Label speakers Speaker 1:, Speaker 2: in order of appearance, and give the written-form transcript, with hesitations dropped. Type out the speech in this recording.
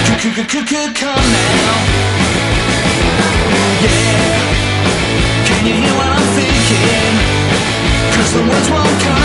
Speaker 1: Come now. Yeah. Can you hear what I'm thinking? 'Cause the words won't come.